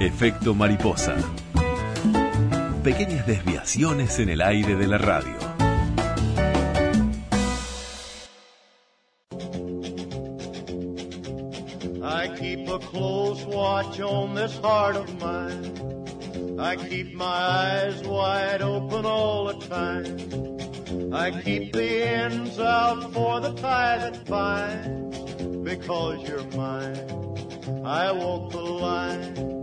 Efecto mariposa. Pequeñas desviaciones en el aire de la radio. I keep a close watch on this heart of mine. I keep my eyes wide open all the time. I keep the ends out for the tie that binds. Because you're mine, I walk the line.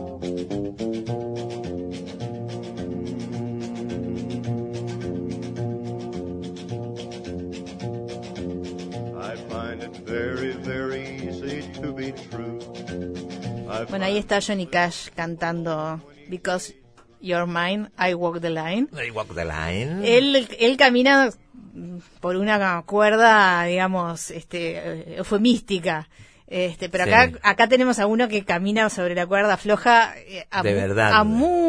I find it very, very easy to be true. Bueno, ahí está Johnny Cash cantando Because You're Mine, I Walk the Line. I Walk the Line. Él camina por una cuerda, digamos, eufemística. Pero Sí. acá tenemos a uno que camina sobre la cuerda floja De verdad. a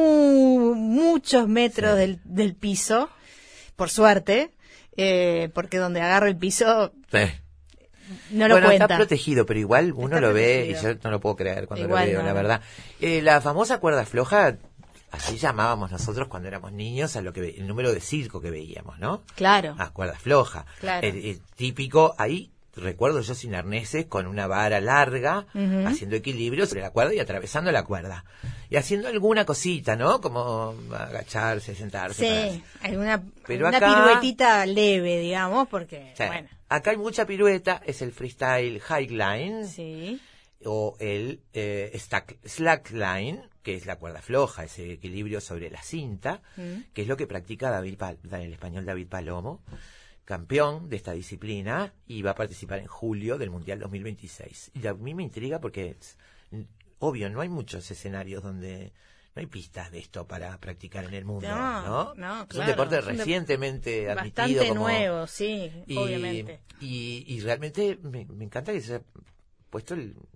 muchos metros Sí. del piso, por suerte, porque donde agarra el piso Sí. no lo Bueno, cuenta. está protegido, pero igual uno Está lo ve y protegido. yo no lo puedo creer cuando Igual lo veo, no. la verdad. La famosa cuerda floja, así llamábamos nosotros cuando éramos niños a lo que el número de circo que veíamos, ¿no? Claro. A cuerda floja. Claro. Típico, ahí recuerdo yo sin arneses, con una vara larga, Ujú. haciendo equilibrio sobre la cuerda y atravesando la cuerda. Y haciendo alguna cosita, ¿no? Como agacharse, sentarse. Sí, alguna Pero una acá- piruetita leve, digamos, porque, Sí. bueno, Acá hay mucha pirueta, es el freestyle highline. sí. O el slackline, que es la cuerda floja, ese equilibrio sobre la cinta, que es lo que practica el español David Palomo, campeón de esta disciplina, y va a participar en julio del Mundial 2026. Y a mí me intriga porque, obvio, no hay muchos escenarios donde no hay pistas de esto para practicar en el mundo, ¿no? No, Es claro. un deporte Es un recientemente admitido bastante como... nuevo, sí, Y, obviamente. y realmente me encanta que se haya puesto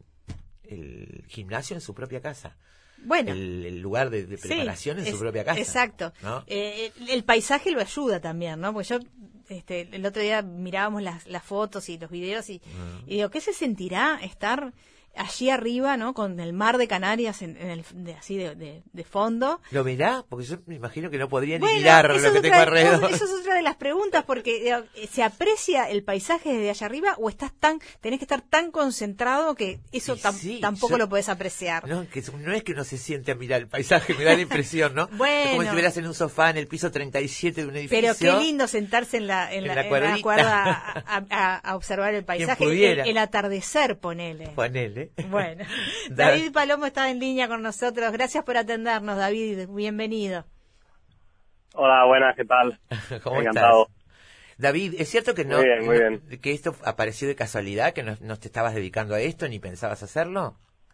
el gimnasio en su propia casa. Bueno, El lugar de sí, preparación en su propia casa. Exacto. ¿no? El paisaje lo ayuda también, ¿no? Porque yo el otro día mirábamos las fotos y los videos y digo, ¿qué se sentirá estar allí arriba, ¿no? Con el mar de Canarias así de fondo. ¿Lo mirá? Porque yo me imagino que no podría ni Bueno, mirar eso lo es que tengo alrededor. Eso es otra de las preguntas, porque ¿se aprecia el paisaje desde allá arriba o tenés que estar tan concentrado que eso Sí, tampoco lo podés apreciar? No, no es que uno se siente a mirar el paisaje, me da la impresión, ¿no? Bueno. Es como si estuvieras en un sofá en el piso 37 de un edificio. Pero qué lindo sentarse en la cuerdita. cuerda a observar el paisaje, pudiera. el atardecer, ponele. Ponele. Bueno, David Palomo está en línea con nosotros. Gracias por atendernos, David. Bienvenido. Hola, buenas, ¿qué tal? ¿Cómo Encantado. estás? David, ¿es cierto que Muy bien. que esto apareció de casualidad, que no te estabas dedicando a esto ni pensabas hacerlo?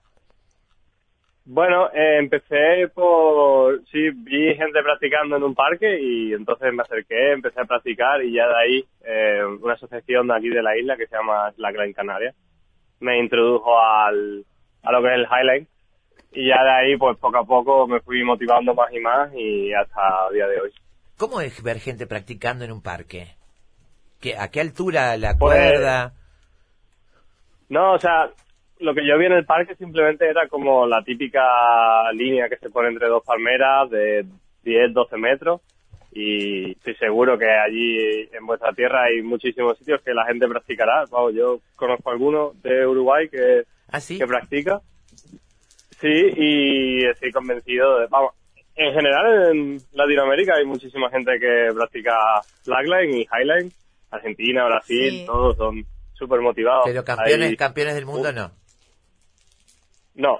Bueno, empecé sí, vi gente practicando en un parque y entonces me acerqué, empecé a practicar y ya de ahí una asociación de aquí de la isla que se llama Slackline Canarias me introdujo a lo que es el Highline y ya de ahí pues poco a poco me fui motivando más y más y hasta el día de hoy. ¿Cómo es ver gente practicando en un parque? ¿A qué altura la Pues, cuerda? No, o sea, lo que yo vi en el parque simplemente era como la típica línea que se pone entre dos palmeras de 10, 12 metros y estoy seguro que allí en vuestra tierra hay muchísimos sitios que la gente practicará. Vamos, yo conozco algunos de Uruguay que practica. Sí, y estoy convencido de... Vamos, en general en Latinoamérica hay muchísima gente que practica slackline y highline. Argentina, Brasil, Sí. Todos son súper motivados. Pero campeones del mundo no. No.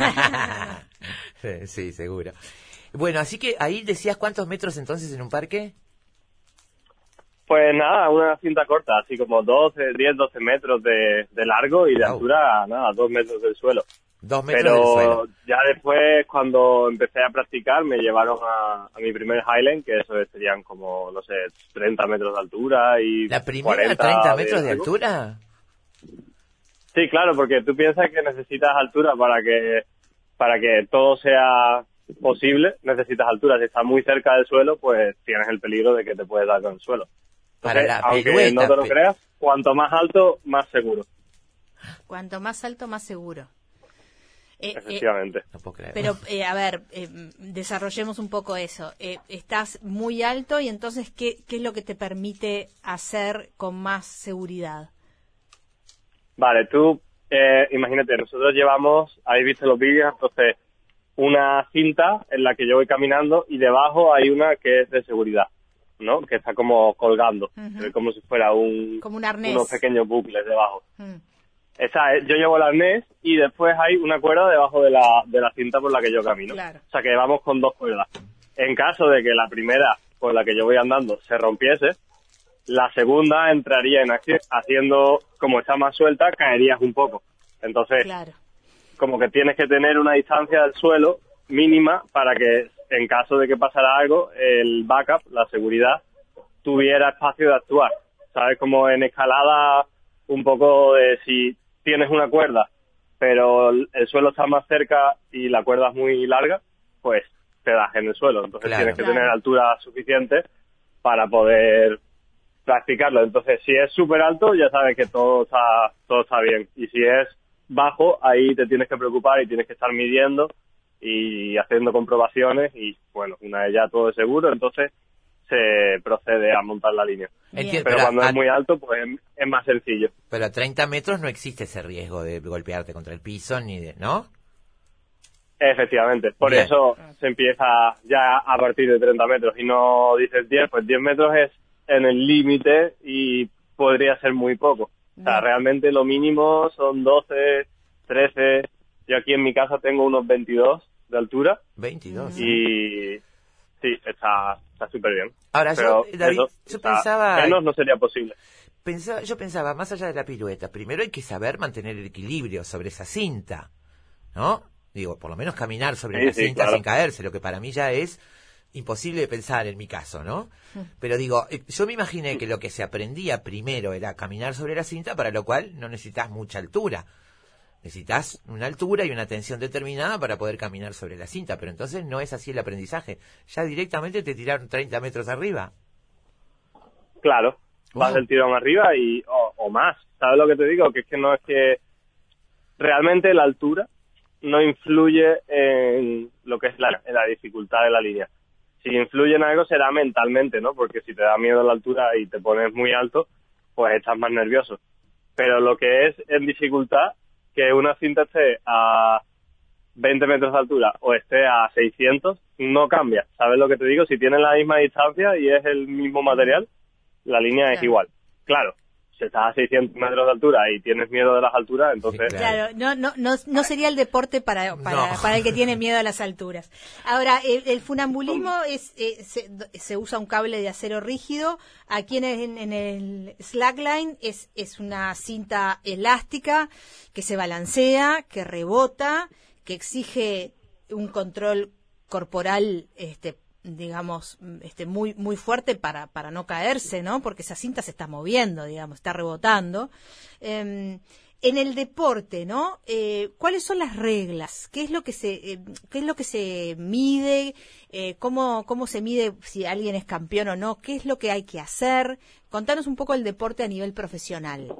Sí, seguro. Bueno, así que ahí decías cuántos metros entonces en un parque. Pues nada, una cinta corta, así como 10, 12 metros de largo y de altura, nada, 2 metros del suelo. 2 metros Pero del suelo. ya después, cuando empecé a practicar, me llevaron a mi primer Highline, que eso serían como, no sé, 30 metros de altura y ¿La primera 40 30 metros de largo. altura? Sí, claro, porque tú piensas que necesitas altura para que todo sea posible, necesitas altura. Si estás muy cerca del suelo, pues tienes el peligro de que te puedes dar con el suelo. Para Entonces, la aunque pirueta, no te lo creas, cuanto más alto, más seguro. Cuanto más alto, más seguro. efectivamente. No puedo creer. Pero, a ver, desarrollemos un poco eso. Estás muy alto y entonces, ¿qué es lo que te permite hacer con más seguridad? Vale, tú, imagínate, nosotros llevamos, habéis visto los vídeos, entonces, una cinta en la que yo voy caminando y debajo hay una que es de seguridad, ¿no? Que está como colgando, se ve como si fuera Como un arnés. unos pequeños bucles debajo. Yo llevo el arnés y después hay una cuerda debajo de la cinta por la que yo camino. Claro. O sea que vamos con 2 cuerdas. En caso de que la primera por la que yo voy andando se rompiese, la segunda entraría en acción, haciendo, como está más suelta, caerías un poco. Entonces, Claro. como que tienes que tener una distancia del suelo mínima para que, en caso de que pasara algo, el backup, la seguridad, tuviera espacio de actuar. ¿Sabes? Como en escalada, un poco de si tienes una cuerda, pero el suelo está más cerca y la cuerda es muy larga, pues te das en el suelo. Entonces Claro. tienes que tener altura suficiente para poder practicarlo. Entonces, si es súper alto, ya sabes que todo está bien. Y si es bajo, ahí te tienes que preocupar y tienes que estar midiendo y haciendo comprobaciones y, bueno, una vez ya todo es seguro, entonces se procede a montar la línea. Entiendo, Pero cuando es muy alto, pues es más sencillo. Pero a 30 metros no existe ese riesgo de golpearte contra el piso, ni de, ¿no? Efectivamente, por Bien. eso se empieza ya a partir de 30 metros y no dices 10, pues 10 metros es en el límite y podría ser muy poco. O sea, Bien. realmente lo mínimo son 12, 13, yo aquí en mi casa tengo unos 22 de altura 22. y sí, está súper bien. Ahora, Pero David, eso, yo o sea, pensaba... menos no sería posible. Yo pensaba, más allá de la pirueta, primero hay que saber mantener el equilibrio sobre esa cinta, ¿no? Digo, por lo menos caminar sobre Sí, la sí, cinta claro. sin caerse, lo que para mí ya es imposible de pensar en mi caso, ¿no? Pero digo, yo me imaginé que lo que se aprendía primero era caminar sobre la cinta, para lo cual no necesitas mucha altura. Necesitas una altura y una tensión determinada para poder caminar sobre la cinta, pero entonces no es así el aprendizaje. Ya directamente te tiraron 30 metros arriba. Claro, vas Wow. del tirón arriba o más. ¿Sabes lo que te digo? Que es que no es que realmente la altura no influye en lo que es en la dificultad de la línea. Si influye en algo será mentalmente, ¿no? Porque si te da miedo la altura y te pones muy alto, pues estás más nervioso. Pero lo que es en dificultad, que una cinta esté a 20 metros de altura o esté a 600, no cambia. ¿Sabes lo que te digo? Si tienes la misma distancia y es el mismo material, la línea es Claro. igual. Claro, si estás a 600 metros de altura y tienes miedo de las alturas, entonces... Sí, Claro, no sería el deporte para el que tiene miedo a las alturas. Ahora, el funambulismo se usa un cable de acero rígido. Aquí en el slackline es una cinta elástica que se balancea, que rebota, que exige un control corporal, digamos, muy muy fuerte para no caerse, ¿no? Porque esa cinta se está moviendo, digamos, está rebotando. En el deporte, ¿no? ¿Cuáles son las reglas? ¿Qué es lo que se mide? ¿Cómo se mide si alguien es campeón o no? ¿Qué es lo que hay que hacer? Contanos un poco el deporte a nivel profesional.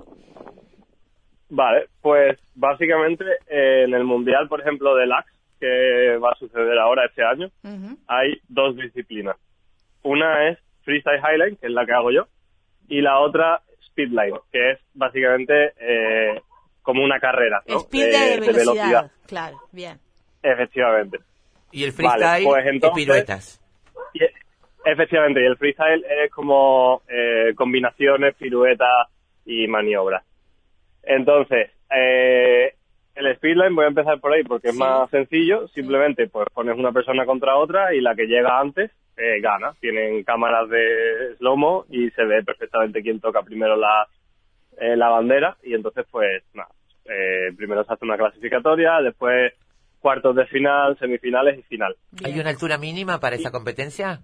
Vale, pues básicamente en el Mundial, por ejemplo, de LAX, que va a suceder ahora este año, hay 2 disciplinas. Una es Freestyle Highline, que es la que hago yo, y la otra Speedline, que es básicamente como una carrera, ¿no? Speed de velocidad. Claro, bien. Efectivamente. Y el freestyle Vale, pues es entonces- piruetas. Efectivamente, y el freestyle es como combinaciones, piruetas y maniobras. Entonces, el speedline voy a empezar por ahí porque es más sencillo. Simplemente pues pones una persona contra otra y la que llega antes gana. Tienen cámaras de slow-mo y se ve perfectamente quién toca primero la bandera y entonces pues nada, primero se hace una clasificatoria, después cuartos de final, semifinales y final. Bien. ¿Hay una altura mínima para esa competencia?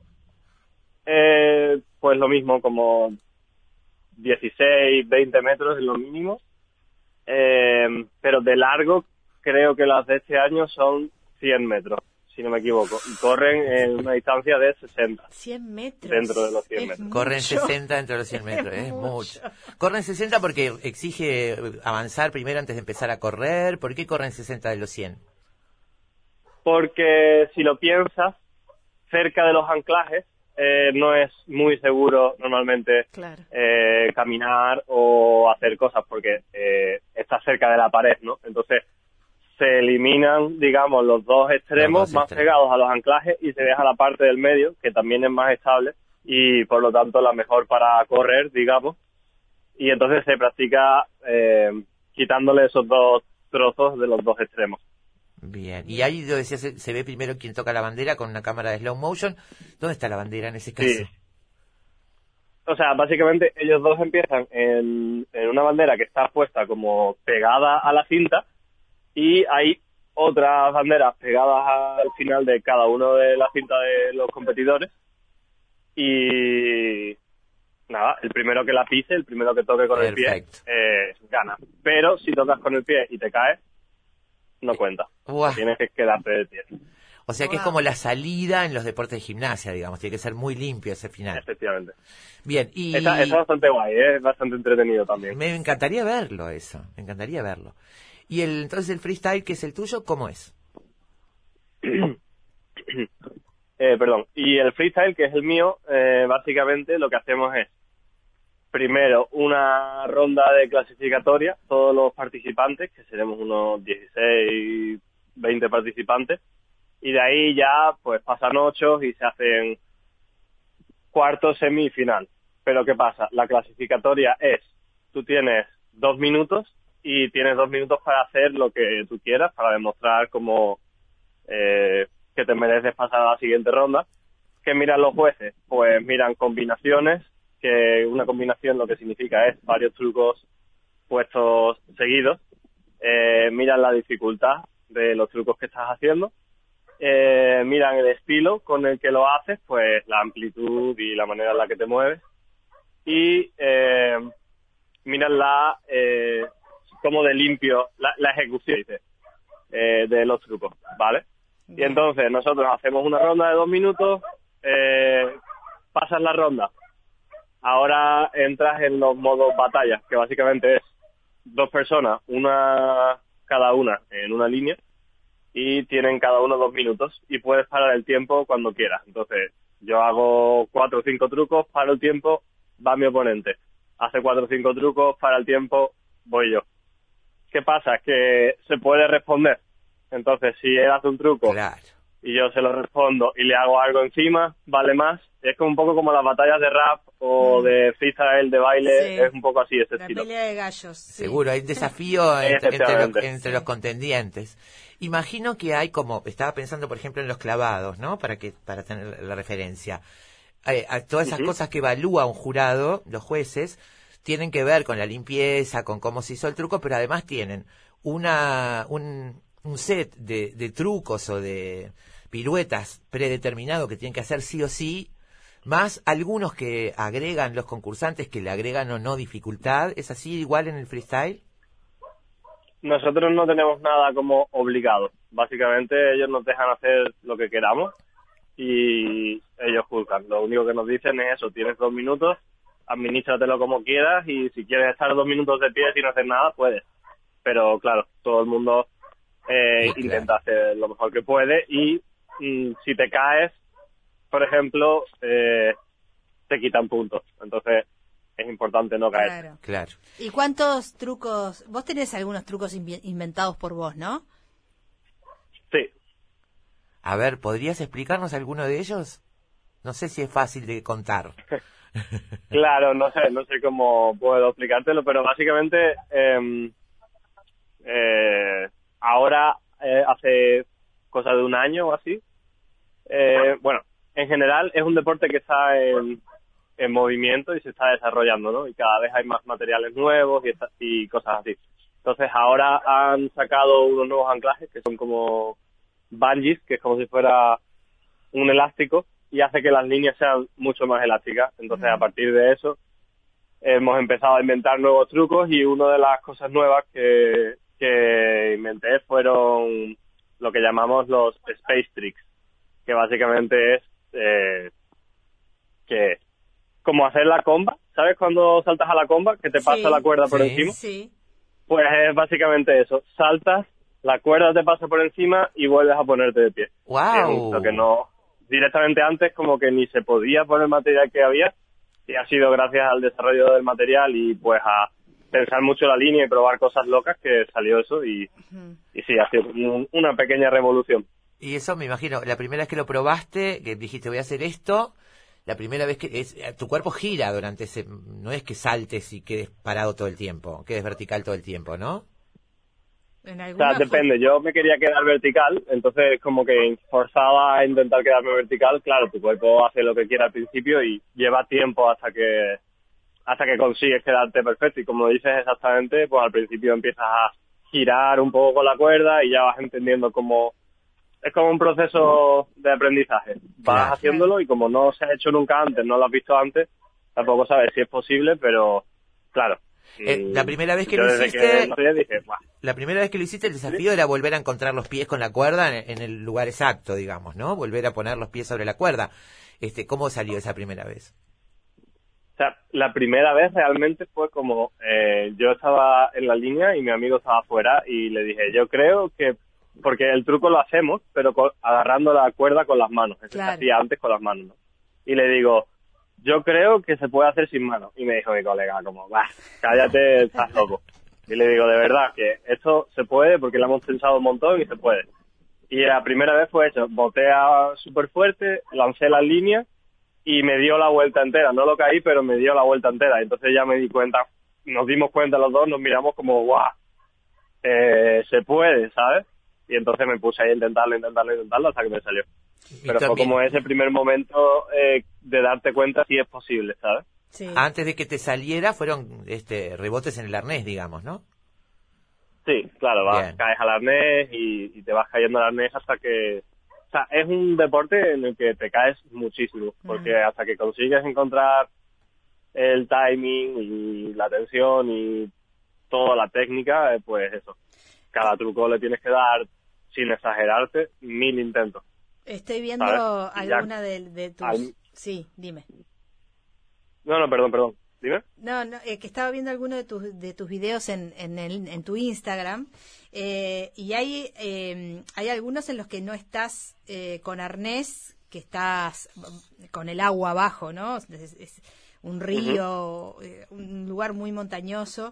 Pues lo mismo, como 16, 20 metros es lo mínimo. Pero de largo creo que las de este año son 100 metros, si no me equivoco, y corren en una distancia de 60. 100 metros. Dentro de los 100 metros. Corren mucho. 60 dentro de los 100 metros, es mucho. Corren 60 porque exige avanzar primero antes de empezar a correr. ¿Por qué corren 60 de los 100? Porque si lo piensas, cerca de los anclajes no es muy seguro normalmente Claro. caminar o hacer cosas porque está cerca de la pared, ¿no? Entonces se eliminan, digamos, los dos extremos más pegados a los anclajes y se deja la parte del medio, que también es más estable y por lo tanto la mejor para correr, digamos. Y entonces se practica quitándole esos dos trozos de los dos extremos. Bien, y ahí lo decía, se ve primero quien toca la bandera con una cámara de slow motion. ¿Dónde está la bandera en ese caso? Sí. O sea, básicamente ellos dos empiezan en una bandera que está puesta como pegada a la cinta y hay otras banderas pegadas al final de cada uno de la cinta de los competidores y nada, el primero que la pise, el primero que toque con Perfecto. el pie, gana. Pero si tocas con el pie y te caes, no cuenta. Uah. Tienes que quedarte de pie. O sea que es como la salida en los deportes de gimnasia, digamos, tiene que ser muy limpio ese final. Efectivamente. Bien, y Es bastante guay, es bastante entretenido también. me encantaría verlo eso, me encantaría verlo. Y entonces el freestyle, que es el tuyo, ¿cómo es? Perdón. Y el freestyle, que es el mío, básicamente lo que hacemos es, primero, una ronda de clasificatoria, todos los participantes, que seremos unos 16, 20 participantes, y de ahí ya pues pasan 8 y se hacen cuartos, semifinal. Pero ¿qué pasa? La clasificatoria es, tú tienes 2 minutos y tienes 2 minutos para hacer lo que tú quieras, para demostrar como que te mereces pasar a la siguiente ronda. ¿Qué miran los jueces? Pues miran combinaciones, que una combinación lo que significa es varios trucos puestos seguidos. Miran la dificultad de los trucos que estás haciendo. Miran el estilo con el que lo haces, pues la amplitud y la manera en la que te mueves. Y miran cómo de limpio la ejecución de los trucos, ¿vale? Y entonces nosotros hacemos una ronda de 2 minutos, pasas la ronda. Ahora entras en los modos batalla, que básicamente es 2 personas, una cada una en una línea, y tienen cada uno 2 minutos, y puedes parar el tiempo cuando quieras. Entonces, yo hago 4 o 5 trucos, paro el tiempo, va mi oponente. Hace 4 o 5 trucos, para el tiempo, voy yo. ¿Qué pasa? Que se puede responder. Entonces, si él hace un truco, Claro. y yo se lo respondo y le hago algo encima, vale más. Es como un poco como las batallas de rap o de freestyle, de baile, Sí. es un poco así ese La estilo. pelea de gallos. sí. Seguro, hay desafío Efectivamente. entre los contendientes. Imagino que hay como, estaba pensando por ejemplo en los clavados, ¿no? Para tener la referencia. A todas esas cosas que evalúa un jurado, los jueces, tienen que ver con la limpieza, con cómo se hizo el truco, pero además tienen un set de trucos o de piruetas predeterminado que tienen que hacer sí o sí, más algunos que agregan los concursantes, que le agregan o no dificultad. ¿Es así igual en el freestyle? Nosotros no tenemos nada como obligado. Básicamente ellos nos dejan hacer lo que queramos y ellos juzgan. Lo único que nos dicen es eso, tienes 2 minutos, administratelo como quieras y si quieres estar 2 minutos de pie sin hacer nada, puedes. Pero claro, todo el mundo intenta hacer lo mejor que puede y si te caes, por ejemplo, te quitan puntos. Entonces es importante no caer. Claro. Claro. ¿Y cuántos trucos? Vos tenés algunos trucos inventados por vos, ¿no? Sí. A ver, ¿podrías explicarnos alguno de ellos? No sé si es fácil de contar. Claro, no sé cómo puedo explicártelo, pero básicamente ahora hace cosa de un año o así, bueno, en general es un deporte que está en movimiento y se está desarrollando, ¿no? Y cada vez hay más materiales nuevos y cosas así. Entonces ahora han sacado unos nuevos anclajes que son como bungees, que es como si fuera un elástico y hace que las líneas sean mucho más elásticas. Entonces a partir de eso hemos empezado a inventar nuevos trucos y una de las cosas nuevas que inventé fueron lo que llamamos los space tricks, que básicamente es que como hacer la comba, ¿sabes? Cuando saltas a la comba, que te pasa la cuerda por encima. Sí. Pues es básicamente eso. Saltas, la cuerda te pasa por encima y vuelves a ponerte de pie. ¡Wow! Lo que no... Directamente antes como que ni se podía por el material que había, y ha sido gracias al desarrollo del material y pues a pensar mucho la línea y probar cosas locas que salió eso y sí, ha sido una pequeña revolución. Y eso me imagino, la primera vez que lo probaste, que dijiste voy a hacer esto, la primera vez que tu cuerpo gira durante ese, no es que saltes y quedes parado todo el tiempo, quedes vertical todo el tiempo, ¿no? O sea, depende, yo me quería quedar vertical, entonces como que forzaba a intentar quedarme vertical. Claro, tu cuerpo hace lo que quiera al principio y lleva tiempo hasta que consigues quedarte perfecto, y como dices exactamente, pues al principio empiezas a girar un poco con la cuerda y ya vas entendiendo cómo... Es como un proceso de aprendizaje. Vas haciéndolo y como no se ha hecho nunca antes, no lo has visto antes, tampoco sabes si es posible, pero claro. La primera vez que yo lo desde hiciste, que dije, ¡buah! la primera vez que lo hiciste, el desafío era volver a encontrar los pies con la cuerda en el lugar exacto, digamos, ¿no? Volver a poner los pies sobre la cuerda. ¿Cómo salió esa primera vez? O sea, la primera vez realmente fue como, yo estaba en la línea y mi amigo estaba afuera y le dije, yo creo que, porque el truco lo hacemos, pero agarrando la cuerda con las manos, eso se hacía antes con las manos, ¿no? Y le digo, yo creo que se puede hacer sin manos. Y me dijo mi colega, como, bah, cállate, estás loco. Y le digo, de verdad, que esto se puede porque lo hemos pensado un montón y se puede. Y la primera vez fue eso, boté súper fuerte, lancé las líneas y me dio la vuelta entera. No lo caí, pero me dio la vuelta entera. Entonces ya me di cuenta, nos dimos cuenta los dos, nos miramos como, guau, se puede, ¿sabes? Y entonces me puse ahí a intentarlo hasta que me salió. Pero fue como ese primer momento de darte cuenta si es posible, ¿sabes? Sí. Antes de que te saliera fueron rebotes en el arnés, digamos, ¿no? Sí, claro, caes al arnés y te vas cayendo al arnés hasta que... O sea, es un deporte en el que te caes muchísimo, porque hasta que consigues encontrar el timing y la tensión y toda la técnica, pues eso. Cada truco le tienes que dar, sin exagerarte, 1000 intentos. Estoy viendo alguna de tus... Sí, dime. No, perdón. Dime. No, que estaba viendo alguno de tus videos en tu Instagram, y hay algunos en los que no estás con arnés, que estás con el agua abajo, ¿no? Es un río, un lugar muy montañoso,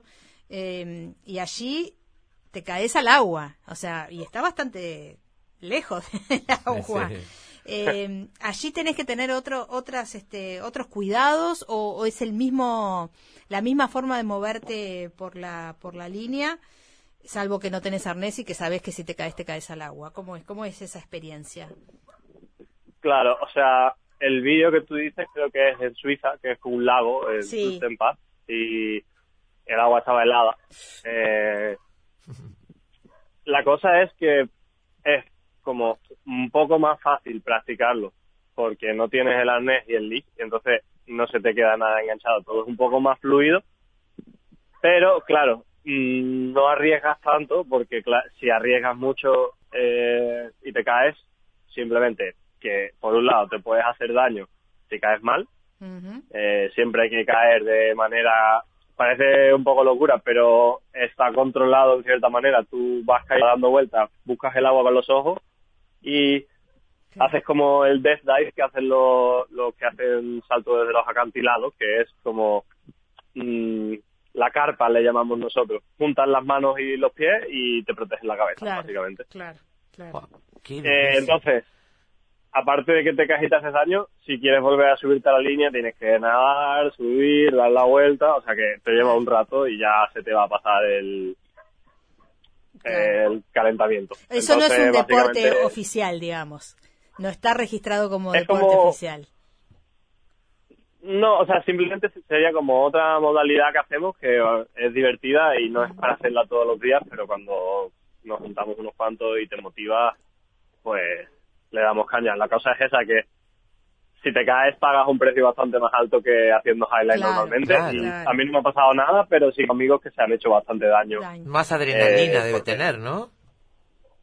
y allí te caes al agua, o sea, y está bastante lejos del agua. Sí. Allí tenés que tener otros cuidados, o es la misma forma de moverte por la línea, salvo que no tenés arnés y que sabés que si te caes al agua. ¿Cómo es esa experiencia? Claro, o sea, el vídeo que tú dices creo que es en Suiza, que es como un lago, en Sultenpass, y el agua estaba helada. La cosa es que es como un poco más fácil practicarlo porque no tienes el arnés y el lead, y entonces no se te queda nada enganchado, todo es un poco más fluido, pero claro, no arriesgas tanto porque si arriesgas mucho y te caes, simplemente que por un lado te puedes hacer daño si caes mal. Siempre hay que caer de manera... Parece un poco locura, pero está controlado en cierta manera. Tú vas cayendo dando vueltas, buscas el agua con los ojos y haces como el death dive que hacen los que hacen salto desde los acantilados, que es como la carpa, le llamamos nosotros. Juntas las manos y los pies y te protegen la cabeza, básicamente. Claro. Wow, entonces, aparte de que te caes y te haces daño, si quieres volver a subirte a la línea tienes que nadar, subir, dar la vuelta, o sea que te lleva un rato y ya se te va a pasar el calentamiento. Eso entonces, no es un deporte oficial, digamos. No está registrado como deporte oficial. No, o sea, simplemente sería como otra modalidad que hacemos que es divertida y no es para hacerla todos los días, pero cuando nos juntamos unos cuantos y te motiva, pues le damos caña. La cosa es esa, que si te caes pagas un precio bastante más alto que haciendo highlight normalmente. Y a mí no me ha pasado nada, pero sí amigos que se han hecho bastante daño. Más adrenalina debe tener, ¿no?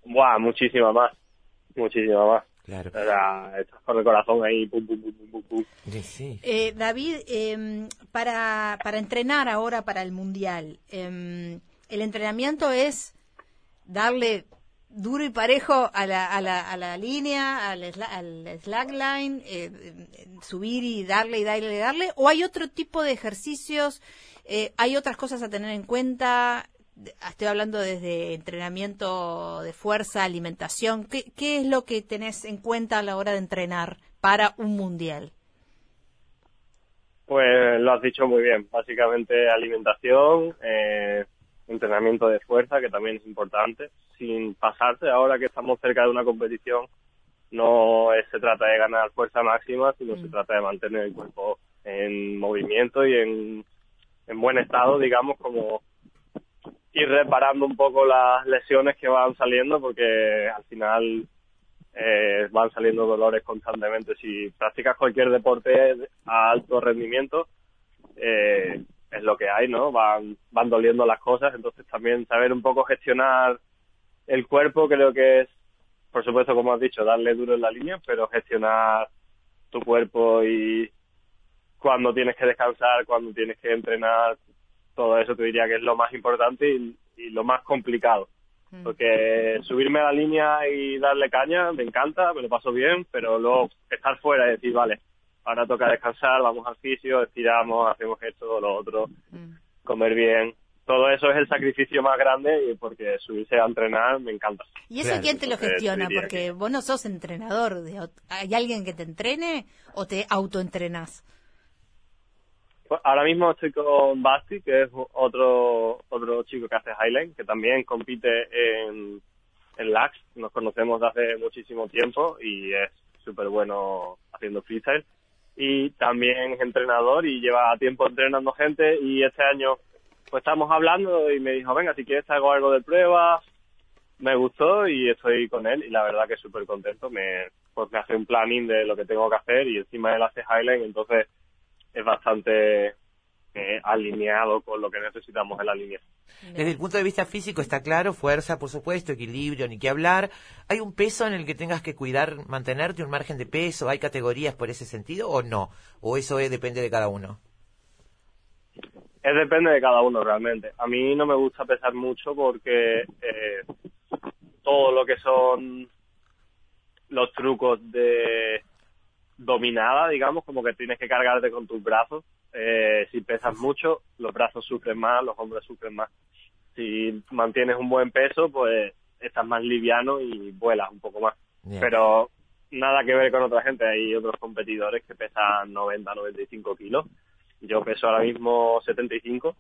Buah, muchísima más. Claro. O sea, estás con el corazón ahí, pum, pum, pum, pum, pum, pum. Sí. David, para entrenar ahora para el Mundial, el entrenamiento es darle duro y parejo a la línea, al slackline, subir y darle, o hay otro tipo de ejercicios, hay otras cosas a tener en cuenta. Estoy hablando desde entrenamiento de fuerza, alimentación. ¿Qué es lo que tenés en cuenta a la hora de entrenar para un mundial? Pues lo has dicho muy bien. Básicamente alimentación, entrenamiento de fuerza, que también es importante, sin pasarse. Ahora que estamos cerca de una competición, no se trata de ganar fuerza máxima, sino se trata de mantener el cuerpo en movimiento y en buen estado, digamos, como ir reparando un poco las lesiones que van saliendo, porque al final van saliendo dolores constantemente. Si practicas cualquier deporte a alto rendimiento, es lo que hay, ¿no? Van doliendo las cosas, entonces también saber un poco gestionar el cuerpo creo que es, por supuesto, como has dicho, darle duro en la línea, pero gestionar tu cuerpo y cuando tienes que descansar, cuando tienes que entrenar, todo eso te diría que es lo más importante y lo más complicado. Porque subirme a la línea y darle caña me encanta, me lo paso bien, pero luego estar fuera y decir, vale, ahora toca descansar, vamos al fisio, estiramos, hacemos esto, lo otro, comer bien. Todo eso es el sacrificio más grande, porque subirse a entrenar me encanta. ¿Y eso quién te lo gestiona? Porque vos no sos entrenador. ¿Hay alguien que te entrene o te autoentrenás? Ahora mismo estoy con Basti, que es otro chico que hace Highline, que también compite en LAX. Nos conocemos de hace muchísimo tiempo y es súper bueno haciendo freestyle. Y también es entrenador y lleva tiempo entrenando gente, y este año pues estamos hablando y me dijo, venga, si quieres te hago algo de pruebas. Me gustó y estoy con él, y la verdad que súper contento. Pues me hace un planning de lo que tengo que hacer, y encima él hace Highline, entonces es bastante alineado con lo que necesitamos en la línea. Desde el punto de vista físico está claro, fuerza, por supuesto, equilibrio, ni qué hablar. ¿Hay un peso en el que tengas que cuidar, mantenerte un margen de peso? ¿Hay categorías por ese sentido o no? ¿O eso depende de cada uno? Depende de cada uno realmente. A mí no me gusta pesar mucho porque todo lo que son los trucos de dominada, digamos, como que tienes que cargarte con tus brazos. Si pesas mucho, los brazos sufren más, los hombros sufren más. Si mantienes un buen peso, pues estás más liviano y vuelas un poco más. Bien. Pero nada que ver con otra gente. Hay otros competidores que pesan 90, 95 kilos. Yo peso ahora mismo 75.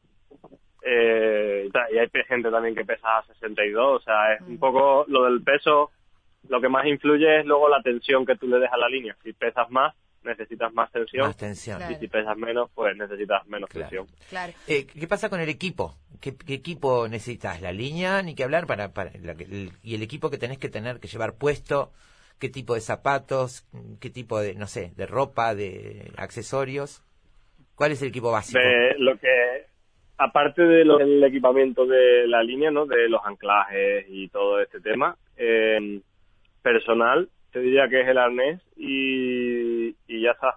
Y hay gente también que pesa 62. O sea, es un poco lo del peso. Lo que más influye es luego la tensión que tú le des a la línea. Si pesas más, necesitas más tensión. Más tensión. Claro. Y si pesas menos, pues necesitas menos tensión. Claro. ¿Qué pasa con el equipo? ¿Qué equipo necesitas? ¿La línea? Ni que hablar y el equipo que tenés que tener que llevar puesto. ¿Qué tipo de zapatos? ¿Qué tipo de, no sé, de ropa, de accesorios? ¿Cuál es el equipo básico? Aparte del equipamiento de la línea, ¿no? De los anclajes y todo este tema, personal, te diría que es el arnés y ya está.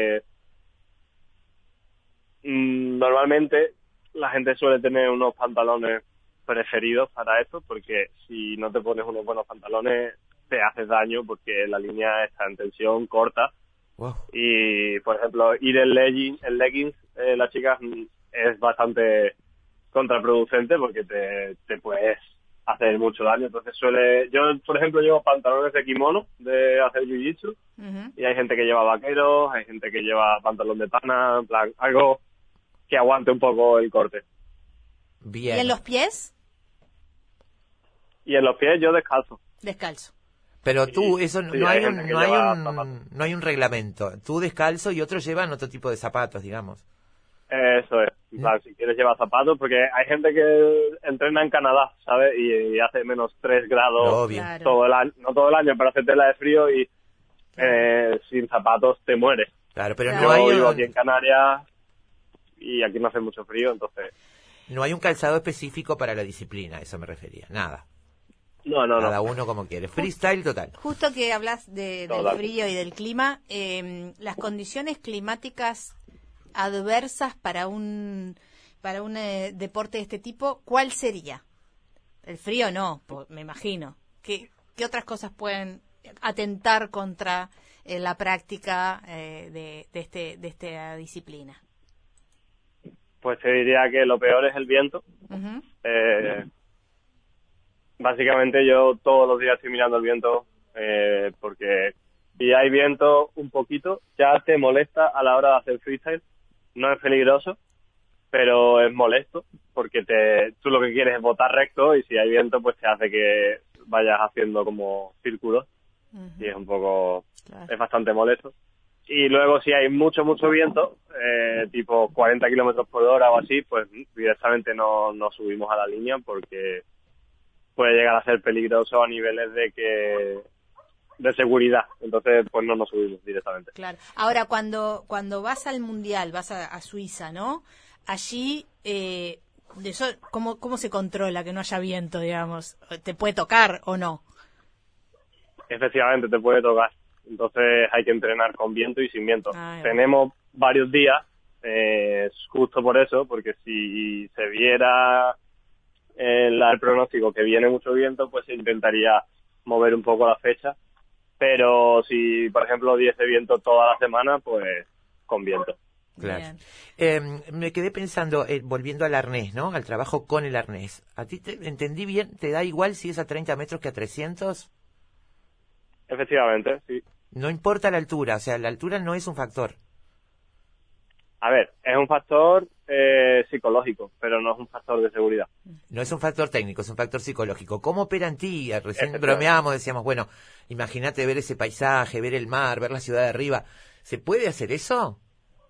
Normalmente la gente suele tener unos pantalones preferidos para esto, porque si no te pones unos buenos pantalones te haces daño, porque la línea está en tensión corta. Wow. Y, por ejemplo, ir en leggings, las chicas, es bastante contraproducente porque te puedes hacer mucho daño. Entonces yo, por ejemplo, llevo pantalones de kimono de hacer jiu-jitsu, y hay gente que lleva vaqueros, hay gente que lleva pantalón de pana, en plan, algo que aguante un poco el corte. Bien. ¿Y en los pies? Y en los pies yo descalzo. Descalzo. Pero tú, Sí, eso sí, no hay hay gente que no lleva hay zapatos. no hay un reglamento. Tú descalzo y otros llevan otro tipo de zapatos, digamos. Eso es. En plan, si quieres llevar zapatos, porque hay gente que entrena en Canadá, ¿sabes? Y hace menos 3 grados Obvio. Claro. todo el año, no todo el año, pero hace tela de frío y sin zapatos te mueres. Claro, pero Claro. no hay Yo vivo aquí en un, Canarias y aquí no hace mucho frío, entonces... no hay un calzado específico para la disciplina, eso me refería. Nada. No. Cada uno como quiere. Freestyle total. Justo que hablas del Total. frío y del clima, las condiciones climáticas adversas para un deporte de este tipo, ¿cuál sería? El frío no, me imagino. ¿Qué otras cosas pueden atentar contra la práctica de esta disciplina? Pues te diría que lo peor es el viento. Ujú. Básicamente yo todos los días estoy mirando el viento porque si hay viento un poquito ya te molesta a la hora de hacer freestyle. No es peligroso, pero es molesto porque tú lo que quieres es botar recto y si hay viento pues te hace que vayas haciendo como círculos y es un poco, Claro. es bastante molesto. Y luego si hay mucho viento, tipo 40 kilómetros por hora o así, pues directamente no subimos a la línea porque puede llegar a ser peligroso a niveles de seguridad. Entonces, pues no nos subimos directamente. Claro. Ahora, cuando vas al Mundial, vas a Suiza, ¿no? Allí, de eso, ¿cómo se controla que no haya viento, digamos? ¿Te puede tocar o no? Efectivamente, te puede tocar. Entonces hay que entrenar con viento y sin viento. Ah, Tenemos varios días, justo por eso, porque si se viera el pronóstico que viene mucho viento, pues se intentaría mover un poco la fecha. Pero si, por ejemplo, diese viento toda la semana, pues con viento. Claro. Bien. Me quedé pensando, volviendo al arnés, ¿no? Al trabajo con el arnés. ¿A ti entendí bien? ¿Te da igual si es a 30 metros que a 300? Efectivamente, sí. No importa la altura, o sea, la altura no es un factor. A ver, es un factor psicológico, pero no es un factor de seguridad. No es un factor técnico, es un factor psicológico. ¿Cómo opera en ti? Recién Efectivamente. bromeábamos, decíamos, bueno, imagínate ver ese paisaje, ver el mar, ver la ciudad de arriba. ¿Se puede hacer eso?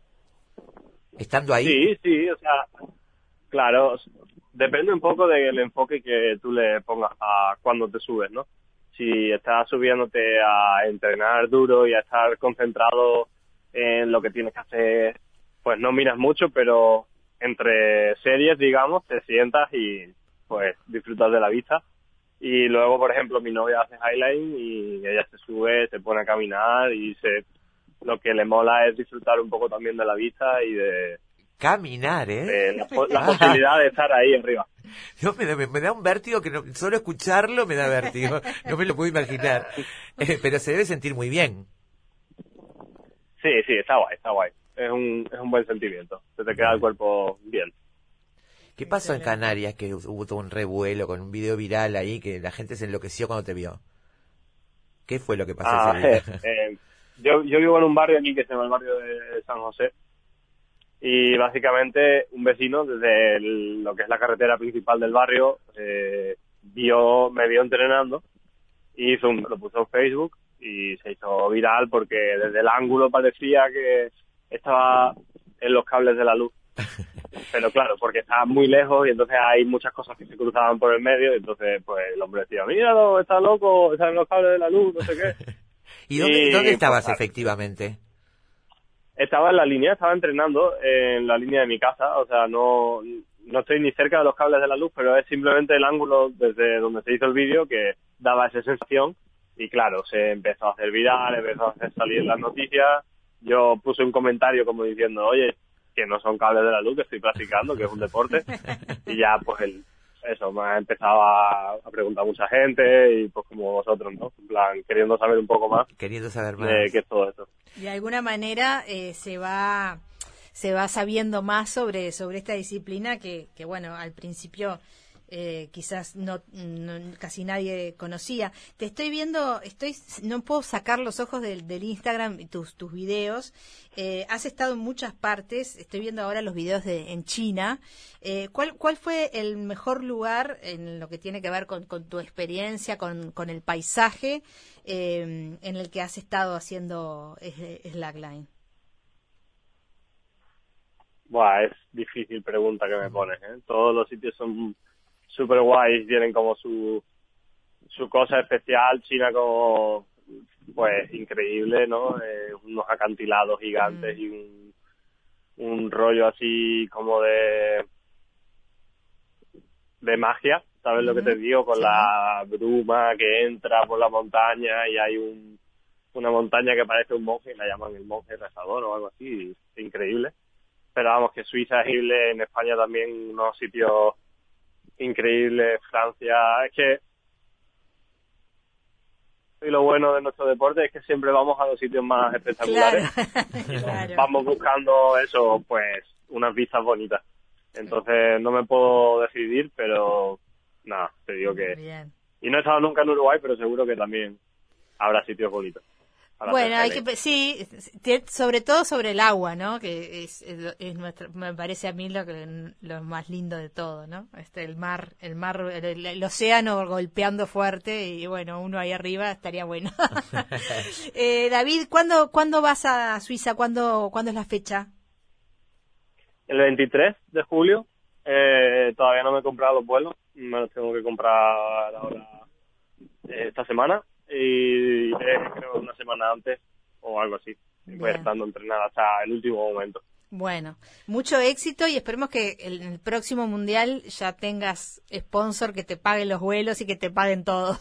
¿Estando ahí? Sí, o sea, claro, depende un poco del enfoque que tú le pongas a cuando te subes, ¿no? Si estás subiéndote a entrenar duro y a estar concentrado en lo que tienes que hacer, pues no miras mucho, pero entre series, digamos, te sientas y pues disfrutas de la vista. Y luego, por ejemplo, mi novia hace highline y ella se sube, se pone a caminar y lo que le mola es disfrutar un poco también de la vista y de Caminar, ¿eh? la posibilidad de estar ahí arriba. No, me da un vértigo que solo escucharlo me da vértigo. No me lo puedo imaginar. Pero se debe sentir muy bien. Sí, está guay. Es un buen sentimiento. Se te queda el cuerpo bien. ¿Qué pasó en Canarias? Que hubo todo un revuelo con un video viral ahí que la gente se enloqueció cuando te vio. ¿Qué fue lo que pasó ese día? Yo vivo en un barrio aquí que se llama el barrio de San José. Y básicamente un vecino desde lo que es la carretera principal del barrio me vio entrenando y lo puso en Facebook y se hizo viral porque desde el ángulo parecía que estaba en los cables de la luz. Pero claro, porque estaba muy lejos y entonces hay muchas cosas que se cruzaban por el medio y entonces pues el hombre decía, míralo, está loco, está en los cables de la luz, no sé qué. ¿Y dónde estabas pues, efectivamente? Estaba en la línea, estaba entrenando en la línea de mi casa, o sea, no estoy ni cerca de los cables de la luz, pero es simplemente el ángulo desde donde se hizo el vídeo que daba esa sensación y claro, se empezó a hacer viral, empezó a hacer salir en las noticias, yo puse un comentario como diciendo, oye, que no son cables de la luz, que estoy practicando, que es un deporte, y ya pues eso, me ha empezado a preguntar mucha gente y pues como vosotros, ¿no? En plan, queriendo saber un poco más Queriendo saber más. de qué es todo esto. De alguna manera se va sabiendo más sobre esta disciplina que bueno, al principio quizás no casi nadie conocía. Te estoy viendo, no puedo sacar los ojos del Instagram y tus videos. Has estado en muchas partes, estoy viendo ahora los videos en China. ¿Cuál fue el mejor lugar en lo que tiene que ver con tu experiencia, con el paisaje en el que has estado haciendo slackline? Buah, es difícil pregunta que me pones, ¿eh? Todos los sitios son súper guays, tienen como su cosa especial. China como, pues, increíble, ¿no? Unos acantilados gigantes y un rollo así como de magia ¿sabes lo que te digo? Con la bruma que entra por la montaña y hay una montaña que parece un monje y la llaman el monje rezador o algo así, es increíble. Pero vamos, que Suiza es increíble, en España también unos sitios increíbles, Francia, es que y lo bueno de nuestro deporte es que siempre vamos a los sitios más espectaculares. Claro. Vamos buscando eso, pues, unas vistas bonitas. Entonces no me puedo decidir, pero nada, te digo que... Bien. Y no he estado nunca en Uruguay, pero seguro que también habrá sitios bonitos. Bueno, sí, sobre todo sobre el agua, ¿no? Que es me parece a mí lo más lindo de todo, ¿no? El mar, el océano golpeando fuerte y bueno, uno ahí arriba estaría bueno. David, ¿cuándo vas a Suiza? ¿Cuándo es la fecha? El 23 de julio. Todavía no me he comprado los vuelos, me los tengo que comprar ahora esta semana. Y creo una semana antes o algo así. Voy estando entrenada hasta el último momento. Bueno, mucho éxito y esperemos que en el próximo mundial ya tengas sponsor que te paguen los vuelos y que te paguen todo.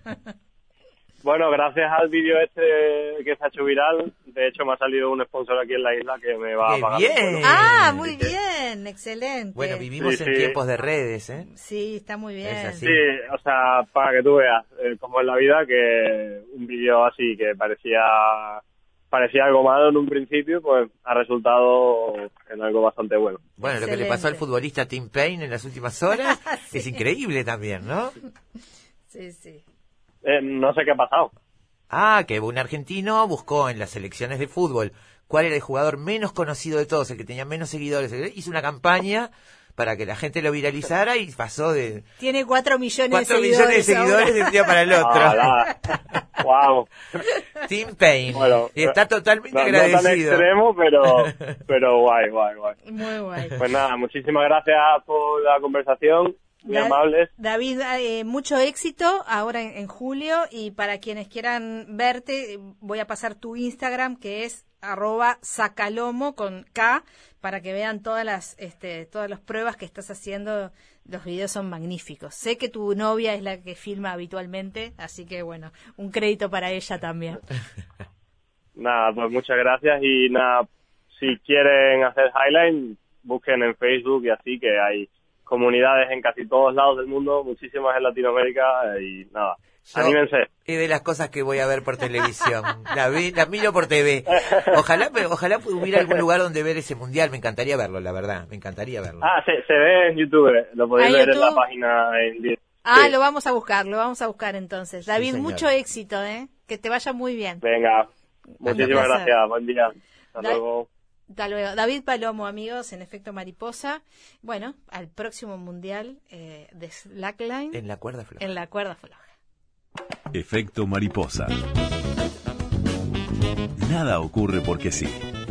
Bueno, gracias al vídeo que se ha hecho viral, de hecho me ha salido un sponsor aquí en la isla que me va a pagar. ¡Bien! Ah, muy bien, excelente. Bueno, vivimos en tiempos de redes, ¿eh? Sí, está muy bien. Es así. Sí, o sea, para que tú veas, como en la vida, que un vídeo así que parecía algo malo en un principio, pues ha resultado en algo bastante bueno. Bueno, lo que le pasó al futbolista Tim Payne en las últimas horas Sí. es increíble también, ¿no? Sí, sí. No sé qué ha pasado. Ah, que un argentino buscó en las selecciones de fútbol cuál era el jugador menos conocido de todos, el que tenía menos seguidores. Hizo una campaña para que la gente lo viralizara y pasó de... Tiene 4 millones de 4 millones de seguidores de un día para el otro. Wow. Tim Payne. Bueno, y está totalmente no agradecido. tan extremo, pero guay. Muy guay. Pues nada, muchísimas gracias por la conversación. Muy amables. David, mucho éxito ahora en julio y para quienes quieran verte voy a pasar tu Instagram que es @sacalomo con K para que vean todas las pruebas que estás haciendo. Los videos son magníficos. Sé que tu novia es la que filma habitualmente, así que bueno, un crédito para ella también. Nada, pues muchas gracias y nada, si quieren hacer highline, busquen en Facebook y así que hay comunidades en casi todos lados del mundo, muchísimas en Latinoamérica y nada, anímense. Es de las cosas que voy a ver por televisión. La miro por TV. Ojalá hubiera algún lugar donde ver ese mundial. Me encantaría verlo, la verdad. Me encantaría verlo. Ah, se ve en YouTube. Lo podéis ver en la página en directo. Ah, sí. lo vamos a buscar entonces. David, Sí, mucho éxito, que te vaya muy bien. Venga, muchísimas gracias. Buen día. Hasta luego. Hasta luego. David Palomo, amigos, en Efecto Mariposa. Bueno, al próximo mundial de slackline. En la cuerda floja. En la cuerda floja. Efecto mariposa. Nada ocurre porque sí.